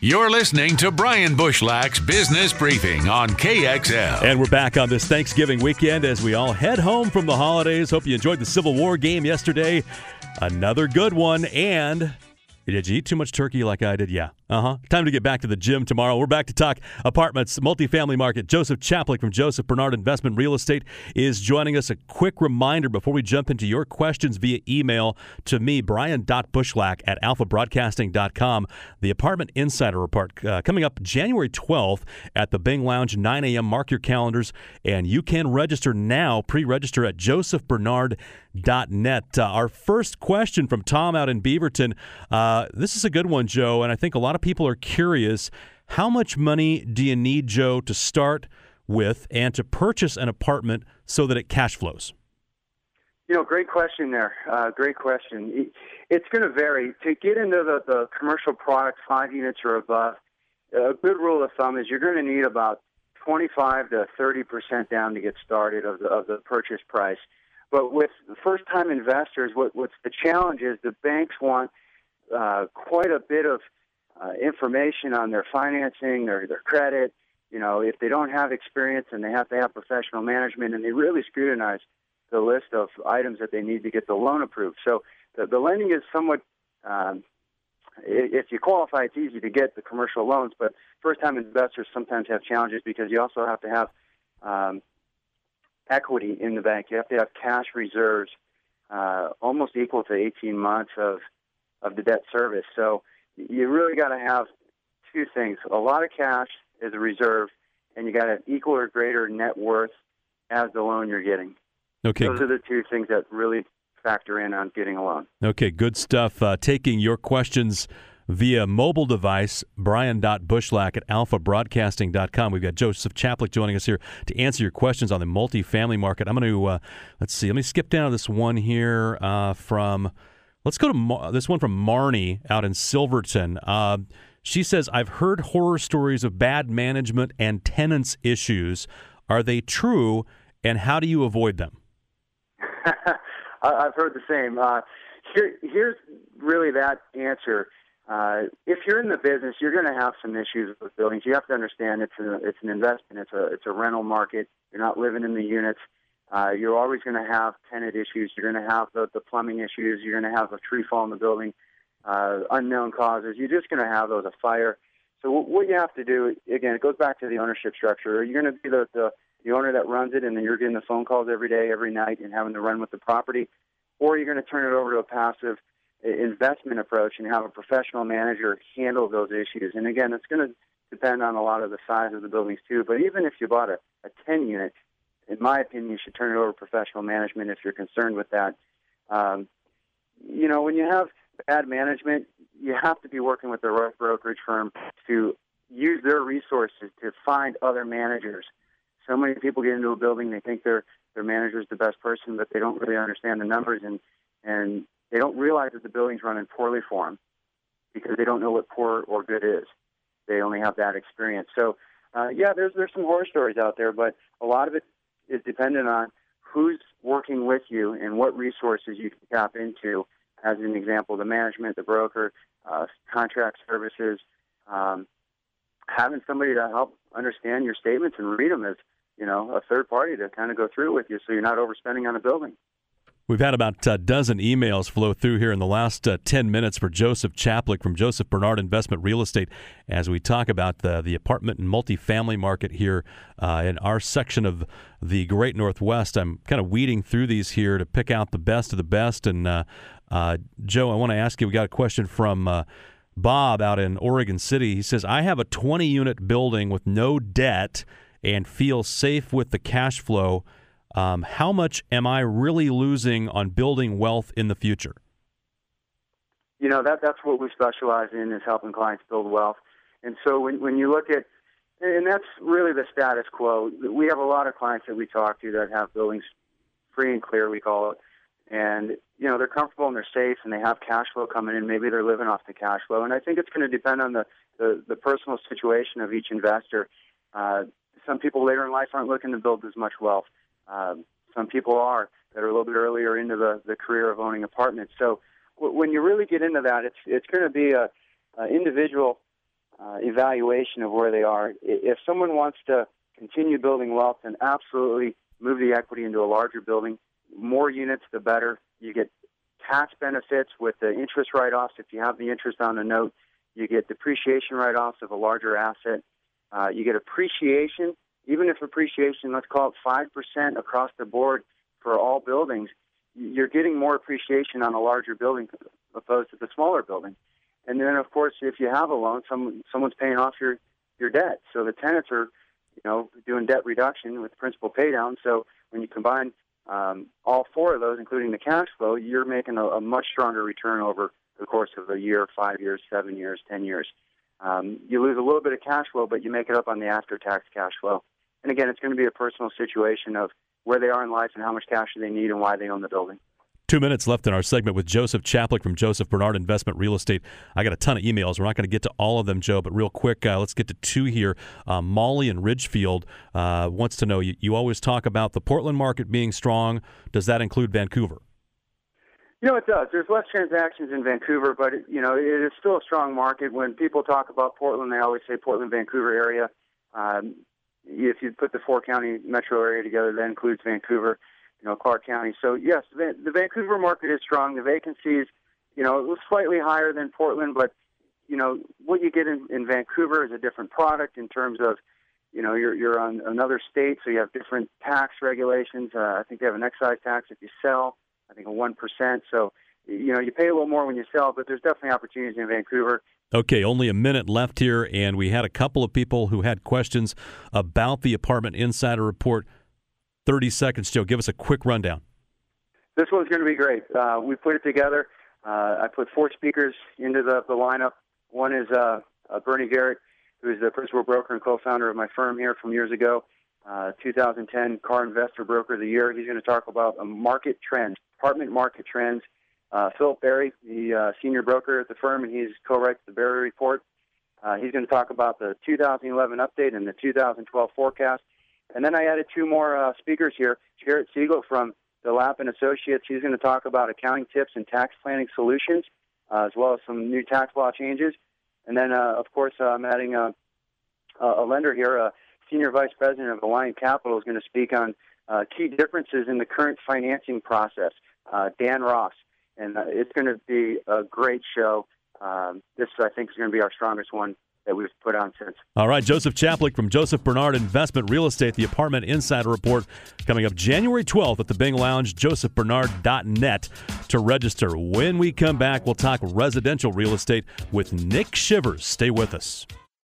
You're listening to Brian Bushlach's Business Briefing on KXL. And we're back on this Thanksgiving weekend as we all head home from the holidays. Hope you enjoyed the Civil War game yesterday. Another good one. And did you eat too much turkey like I did? Yeah. Time to get back to the gym tomorrow. We're back to talk apartments, multifamily market. Joseph Chaplik from Joseph Bernard Investment Real Estate is joining us. A quick reminder before we jump into your questions via email to me, brian.bushlach@alphabroadcasting.com. The Apartment Insider Report coming up January 12th at the Bing Lounge, 9 a.m. Mark your calendars, and you can register now, pre-register at josephbernard.net. Our first question from Tom out in Beaverton. This is a good one, Joe, and I think a lot of people are curious. How much money do you need, Joe, to start with and to purchase an apartment so that it cash flows? Great question there. Great question. It's going to vary. To get into the commercial product, 5 units or above, a good rule of thumb is you're going to need about 25 to 30% down to get started of the purchase price. But with first-time investors, what's the challenge is the banks want quite a bit of information on their financing, their credit. If they don't have experience, and they have to have professional management, and they really scrutinize the list of items that they need to get the loan approved. So the lending is somewhat, if you qualify, it's easy to get the commercial loans, but first-time investors sometimes have challenges because you also have to have equity in the bank. You have to have cash reserves almost equal to 18 months of the debt service. So you really got to have two things: a lot of cash as a reserve, and you got to have equal or greater net worth as the loan you're getting. Okay. Those are the two things that really factor in on getting a loan. Okay, good stuff. Taking your questions via mobile device, brian.bushlach@alphabroadcasting.com. We've got Joseph Chaplik joining us here to answer your questions on the multifamily market. I'm going to, let me skip down to this one here let's go to this one from Marnie out in Silverton. She says, I've heard horror stories of bad management and tenants issues. Are they true, and how do you avoid them? I've heard the same. Here's really that answer. If you're in the business, you're going to have some issues with buildings. You have to understand it's an investment. It's a rental market. You're not living in the units. You're always going to have tenant issues. You're going to have the plumbing issues. You're going to have a tree fall in the building, unknown causes. You're just going to have those, a fire. So what you have to do, again, it goes back to the ownership structure. Are you going to be the owner that runs it, and then you're getting the phone calls every day, every night, and having to run with the property? Or are you going to turn it over to a passive investment approach and have a professional manager handle those issues? And again, it's going to depend on a lot of the size of the buildings too. But even if you bought a 10-unit, in my opinion, you should turn it over to professional management if you're concerned with that. When you have bad management, you have to be working with the right brokerage firm to use their resources to find other managers. So many people get into a building, they think their manager is the best person, but they don't really understand the numbers, and they don't realize that the building's running poorly for them because they don't know what poor or good is. They only have that experience. So, there's some horror stories out there, but a lot of it is dependent on who's working with you and what resources you can tap into. As an example, the management, the broker, contract services, having somebody to help understand your statements and read them as, a third party to kind of go through with you so you're not overspending on a building. We've had about a dozen emails flow through here in the last 10 minutes for Joseph Chaplik from Joseph Bernard Investment Real Estate as we talk about the apartment and multifamily market here in our section of the Great Northwest. I'm kind of weeding through these here to pick out the best of the best. And, Joe, I want to ask you, we got a question from Bob out in Oregon City. He says, I have a 20-unit building with no debt and feel safe with the cash flow. How much am I really losing on building wealth in the future? That's what we specialize in, is helping clients build wealth. And so when you look at, and that's really the status quo. We have a lot of clients that we talk to that have buildings free and clear, we call it. And, they're comfortable and they're safe and they have cash flow coming in. Maybe they're living off the cash flow. And I think it's going to depend on the personal situation of each investor. Some people later in life aren't looking to build as much wealth. Some people are that are a little bit earlier into the career of owning apartments. So when you really get into that, it's going to be a individual evaluation of where they are. If someone wants to continue building wealth, then absolutely move the equity into a larger building. More units, the better. You get tax benefits with the interest write-offs if you have the interest on the note. You get depreciation write-offs of a larger asset. You get appreciation, even if appreciation, let's call it 5% across the board for all buildings, you're getting more appreciation on a larger building opposed to the smaller building. And then, of course, if you have a loan, someone's paying off your debt. So the tenants are, doing debt reduction with principal pay down. So when you combine all four of those, including the cash flow, you're making a much stronger return over the course of a year, 5 years, 7 years, 10 years. You lose a little bit of cash flow, but you make it up on the after-tax cash flow. And again, it's going to be a personal situation of where they are in life and how much cash do they need and why they own the building. 2 minutes left in our segment with Joseph Chaplik from Joseph Bernard Investment Real Estate. I got a ton of emails. We're not going to get to all of them, Joe, but real quick, let's get to two here. Molly in Ridgefield wants to know, you always talk about the Portland market being strong. Does that include Vancouver? It does. There's less transactions in Vancouver, but it is still a strong market. When people talk about Portland, they always say Portland, Vancouver area. If you put the four-county metro area together, that includes Vancouver, Clark County. So, yes, the Vancouver market is strong. The vacancies, it was slightly higher than Portland, but, what you get in Vancouver is a different product in terms of, you're on another state, so you have different tax regulations. I think they have an excise tax if you sell, I think a 1%. So, you pay a little more when you sell, but there's definitely opportunities in Vancouver. Okay, only a minute left here, and we had a couple of people who had questions about the Apartment Insider Report. 30 seconds, Joe. Give us a quick rundown. This one's going to be great. We put it together. I put 4 speakers into the lineup. One is Bernie Garrett, who is the principal broker and co-founder of my firm here from years ago, 2010 Car Investor Broker of the Year. He's going to talk about market trends, apartment market trends. Philip Berry, the senior broker at the firm, and he's co-writes the Berry Report. He's going to talk about the 2011 update and the 2012 forecast. And then I added 2 more speakers here. Jarrett Siegel from the Lappin Associates. He's going to talk about accounting tips and tax planning solutions, as well as some new tax law changes. And then, of course, I'm adding a lender here, a senior vice president of Alliant Capital, is going to speak on key differences in the current financing process, Dan Ross. And it's going to be a great show. This, I think, is going to be our strongest one that we've put on since. All right, Joseph Chaplik from Joseph Bernard Investment Real Estate, the Apartment Insider Report, coming up January 12th at the Bing Lounge, josephbernard.net to register. When we come back, we'll talk residential real estate with Nick Shivers. Stay with us.